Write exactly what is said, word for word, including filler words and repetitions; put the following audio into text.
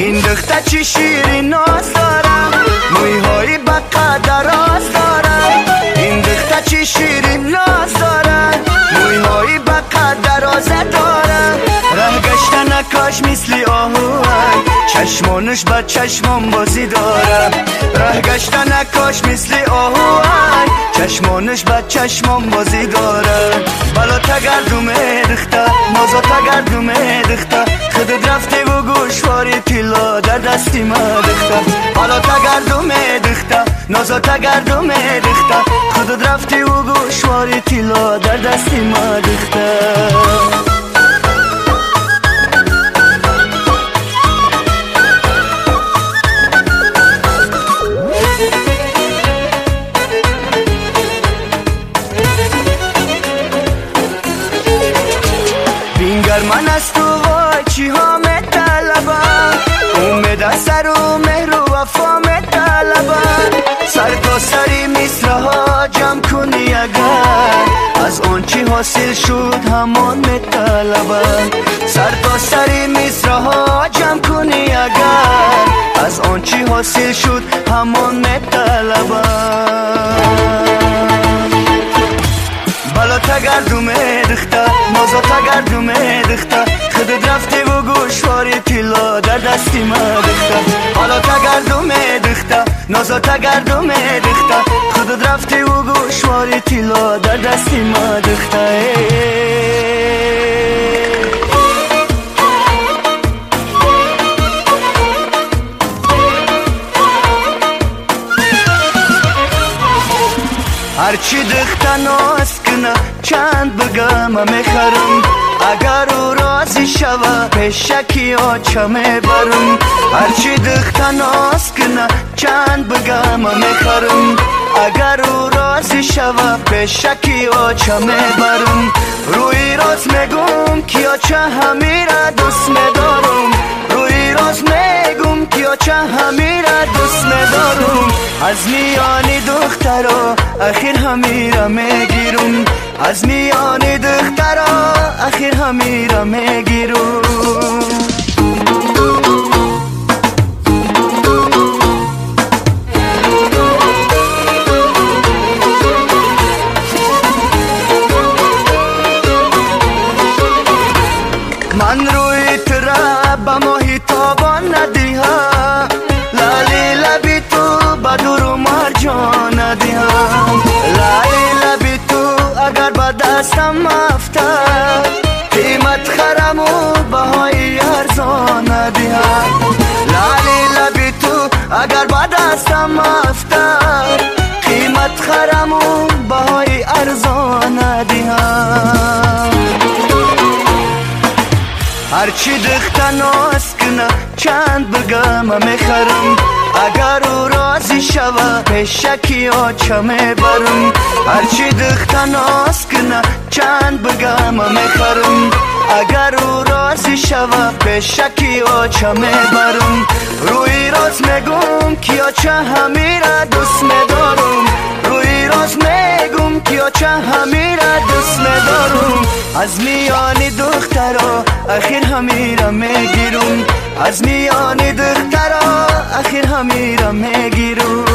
این دختر چی شیرین ناز داره، مویهای با قدراز داره. این دختر چی شیرین ناز داره، مویهای با قدراز داره. ره گشتن نکاش مثل آهوان، چشمانش با چشمان بازی داره. ره گشتن نکاش مثل آهوان، چشمانش با چشمان بازی داره. بالا تگردم دختر، مازا تگردم دختر، خودت رفته و گوشواری تیلا در دستی ما دختر. بالا تگردم دختر، نازا تگردم دختر، خودت رفته و گوشواری تیلا در دستی ما دختر. بینگر من از تو وای چی ها می طلبم، امید سر و مهر و وفا می طلبم. سر تا سری مصره ها جمع کنی اگر، از آن چی حاصل شد همان می طلبم. سر تا سری مصره ها جمع کنی اگر، از آن چی حاصل شد همان می طلبم. بالا تگردم دختر، مازا تگردم دختر، خودت رفته و گوشواری تیلا در دستی ما دختر. بالا تگردم دختر، نازا تگردم دختر، خودت رفته و گوشواری تیلا در دستی ما دختر. هرچی دختر ناز کنه چند بگم میخرم، اگر او راضی شوه پیشکی آچه میبرم. هرچی دختر ناز کنه چند بگم میخرم، اگر او راضی شوه پیشکی آچه میبرم. روی راست میگم که آچه همیره دوست میدارم، روی راست میگم که آچه همیره دوست میدارم. از میانی دخترا اخیر همیره میگیرم، از میانی دخترا اخیر همیره میگیرم. من روی تره با ماهی تابان ندیها، لالی لبی تو بدور و مرجان ندیها. لالی لبی تو اگر با دستم افتاد، قیمت خرم و بهای ارزان ندیها. لالی لبی تو اگر با دستم افتاد، قیمت خرم و بهای ارزان ندیها. هرچی دختر ناز کنه چند بگم میخرم، اگر او راضی شوه پیشکی آچه میبرم. هرچی دختر ناز کنه چند بگم میخرم، اگر او راضی شوه پیشکی آچه میبرم. روی راست میگم که آچه همیره دوست میدارم، روی راست میگم که آچه همیره دوست میدارم. از میانی دخترا اخیر همیره میگیرم، از میانی دخترا اخیر همیره میگیرم.